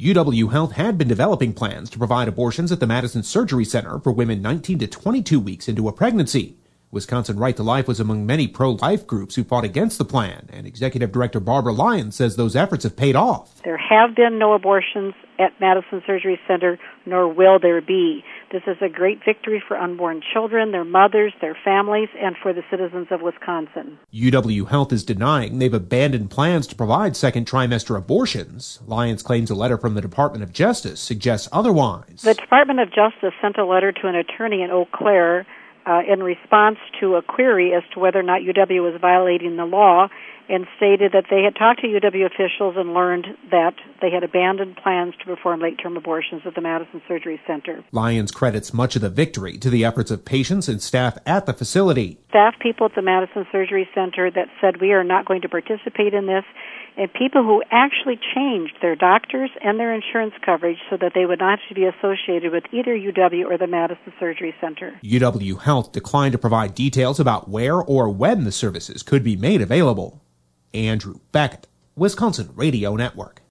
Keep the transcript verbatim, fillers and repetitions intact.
U W Health had been developing plans to provide abortions at the Madison Surgery Center for women nineteen to twenty-two weeks into a pregnancy. Wisconsin Right to Life was among many pro-life groups who fought against the plan, and Executive Director Barbara Lyons says those efforts have paid off. There have been no abortions at Madison Surgery Center, nor will there be. This is a great victory for unborn children, their mothers, their families, and for the citizens of Wisconsin. U W Health is denying they've abandoned plans to provide second trimester abortions. Lyons claims a letter from the Department of Justice suggests otherwise. The Department of Justice sent a letter to an attorney in Eau Claire uh, in response to a query as to whether or not U W was violating the law, and stated that they had talked to U W officials and learned that they had abandoned plans to perform late-term abortions at the Madison Surgery Center. Lyons credits much of the victory to the efforts of patients and staff at the facility. Staff people at the Madison Surgery Center that said we are not going to participate in this, and people who actually changed their doctors and their insurance coverage so that they would not have to be associated with either U W or the Madison Surgery Center. U W Health declined to provide details about where or when the services could be made available. Andrew Beckett, Wisconsin Radio Network.